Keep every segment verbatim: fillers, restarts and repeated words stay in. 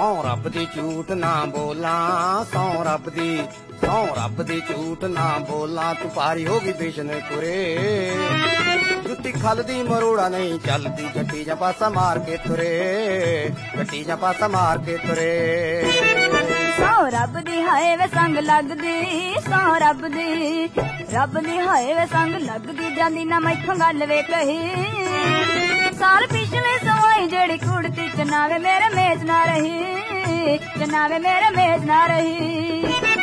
सौ रब दी झूठ ना बोला, सौ रब दी सौ रब दी झूठ ना बोला, तू पारी होगी बिशनपुरे। जुत्ती खलदी मरोड़ा नहीं चलदी, गड्डी जा पासा मार के तुरे, गड्डी जा पासा मार के तुरे। सौ रब दी हाय वे संग लगदी, सौ रब दी रब दी हाय वे संग लगदी, जांदी ना मैथों गल वे कही। साल पिछले सवाई जेड़ी कुड़ती चनावे मेरे मेज ना रही, चनावे मेरे मेज ना रही।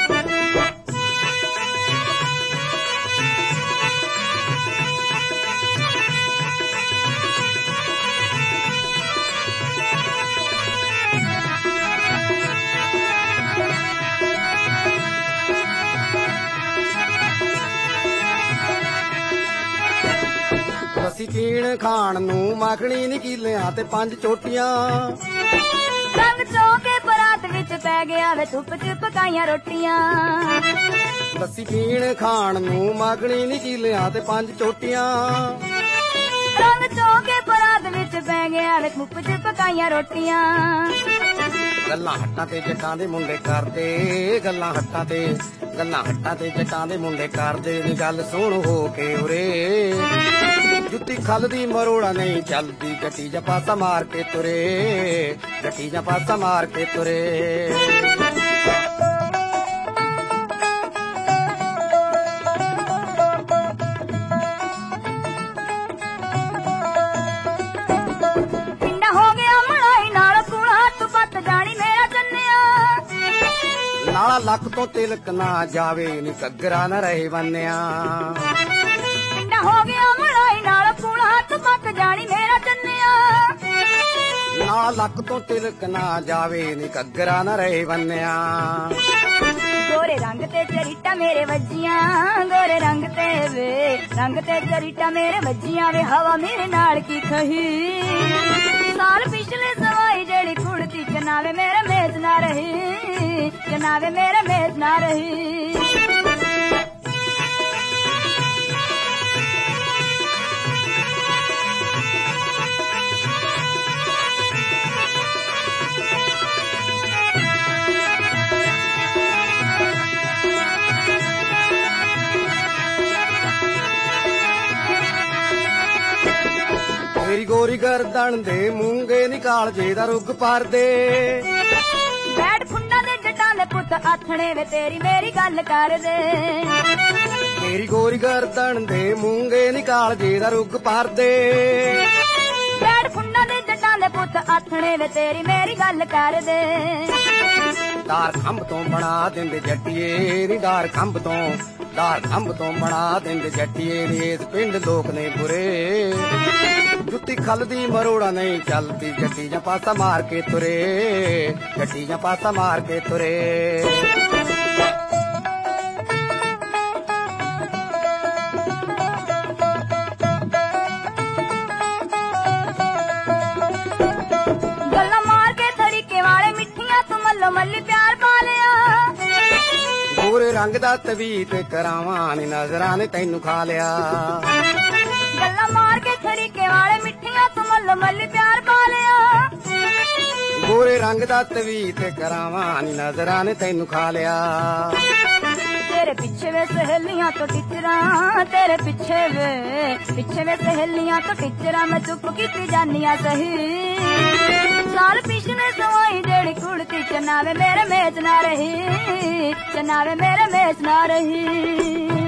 ਅਸੀਂ ਪੀਣ ਖਾਣ ਨੂੰ ਮੱਖਣੀ ਨੀ ਕੀਲਿਆਂ ਤੇ ਪੰਜ ਚੋਟੀਆਂ। ਰੰਗ ਚੌਕੇ ਬਰਾਤ ਵਿੱਚ ਪੈ ਗਿਆ ਵੇ ਧੁੱਪ ਚ ਪਕਾਈਆਂ ਰੋਟੀਆਂ। ਲੱਸੀ ਪੀਣ ਖਾਣ ਨੂੰ ਮੱਖਣੀ ਨੀ ਕੀਲਿਆਂ ਤੇ ਪੰਜ ਚੋਟੀਆਂ। ਰੰਗ ਚੌਕੇ ਬਰਾਤ ਵਿੱਚ ਪੈ ਗਿਆ ਵੇ ਧੁੱਪ ਚ ਪਕਾਈਆਂ ਰੋਟੀਆਂ। ਗੱਲਾਂ ਹੱਟਾਂ ਤੇ ਜੱਟਾਂ ਦੇ ਮੁੰਡੇ ਕਰਦੇ, ਗੱਲਾਂ ਹੱਟਾਂ ਤੇ ਗੱਲਾਂ ਹੱਟਾਂ ਤੇ ਜੱਟਾਂ ਦੇ ਮੁੰਡੇ ਕਰਦੇ ਨੀ ਗੱਲ ਸੁਣ ਹੋ ਕੇ ਉਰੇ। जुत्ती खलदी मरोड़ा नहीं चलदी, गड्डी जा पासा मार के तुरे, गड्डी जा पासा मार के तुरे। पिंडा हो गया मलाई नाल कूड़ा, तू पत जानी मेरा चन्निया। नाला लक तो तिलक ना जावे नी घग्गरा ना रहे बन्निया। पिंडा हो गया जानी मेरा चन्निया। ना लक तो तिलक ना जावे नी घग्गरा ना रहे बन्निया। गोरे रंग ते चरीटा मेरे वजियां, गोरे रंग ते वे रंग ते चरीटा मेरे वजियां वे, हवा मेरे नाल की खही। साल पिछले सवाई जेड़ी कुड़ती चनावे मेरे मेज ना रही, चनावे मेरे मेज ना रही। मेरी गोरी गर्दन दे मूंगे निकाल जे दा रुग पर दे। बैठ फुंडा दे जटां दे पुत आथणे वे तेरी मेरी गल कर दे। मेरी गोरी गर्दन दे मूंगे निकाल जे दा रुग पर दे। बैठ फुंडा दे जटां दे पुत आथणे वे तेरी मेरी गल कर दे। दार खंभ तो बना देंदे जट्टिए नी, दार खंभ तो दार खंभ तो बना देंदे जट्टिए नी, इस पिंड लोक ने बुरे। जुत्ती खलदी मरोड़ा नहीं चलदी, गड्डी जा पासा मार के तुरे, गड्डी जा पासा मार के तुरे। गल्ला मार के तरीके वाले मिठिया तू मल्लो मल्ली प्यार पा लिया। गोरे रंग दा तवीत करावां नी, नजरां ने तैनू खा लिया। गल्ला मार के तरीके वाले मिठिया तू मल्लो मल्ली प्यार पा लिया। गोरे रंग दा तवीत करावां नी, नजरां ने तैनू खा लिया। तेरे पीछे वे सहेलियां तो टिचरा, तेरे पीछे वे पीछे वे सहेलियां तो टिचरा, मैं चुप कीती जानिया सही। साल पिछले सवाई जेड़ी कुड़ती चनावे मेरे मेज ना रही, चनावे मेरे मेज ना रही।